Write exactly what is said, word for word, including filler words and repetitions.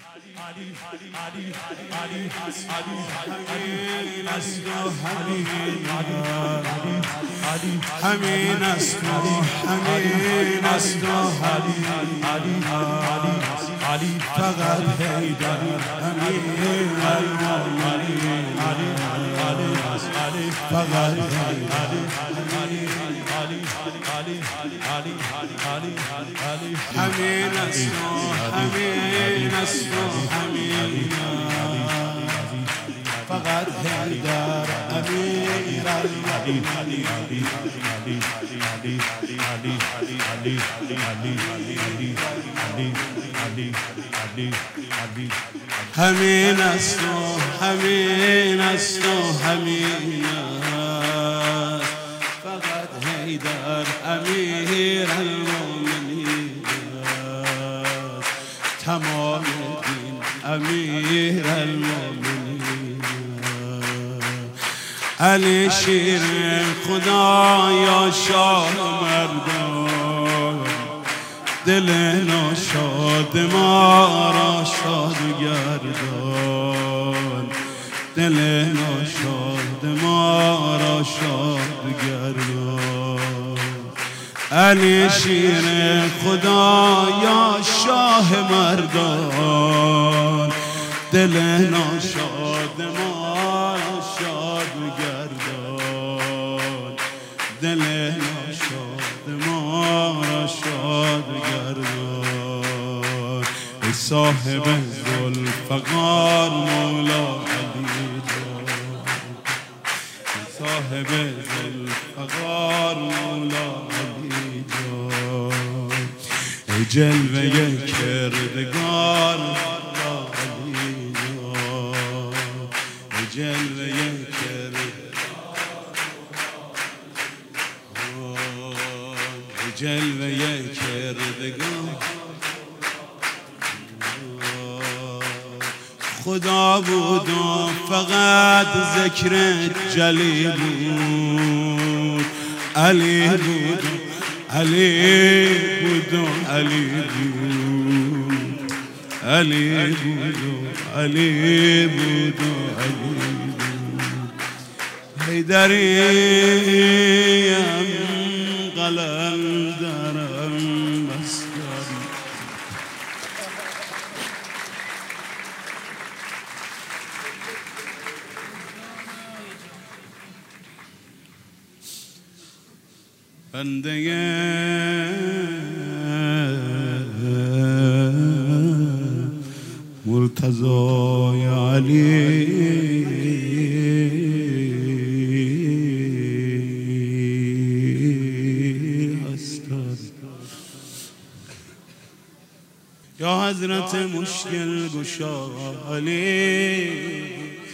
همین است و همین است و فقط حیدر امیر المؤمنین فقط حیدر همین است و همین است و همین فقط حیدر امیر المؤمنین همین است و همین است و همین فقط حیدر امیر المؤمنین تمام دین امیر المؤمنین علی شیر خدا یا شاه مردان دل ناشاد ما را شاد گردان دل ناشاد ما را شاد گردان علی شیر خدا یا شاه مردان دل ناشاد ما را شاد گردان دل ناشاد ما را شاد گردان ای صاحب ذوالفقار مولا علی جان ای صاحب ذوالفقار مولا علی جان ای جلوه کردگار مولا علی جان ای جلوه جلوه کردگار خدا بود و فقط ذکر جلی بود علی بود علی بود علی بود علی بود علی بود علی بود حیدریم قلندرم مسکن بنده مرتضی علی یا حضرت مشکل گشا علی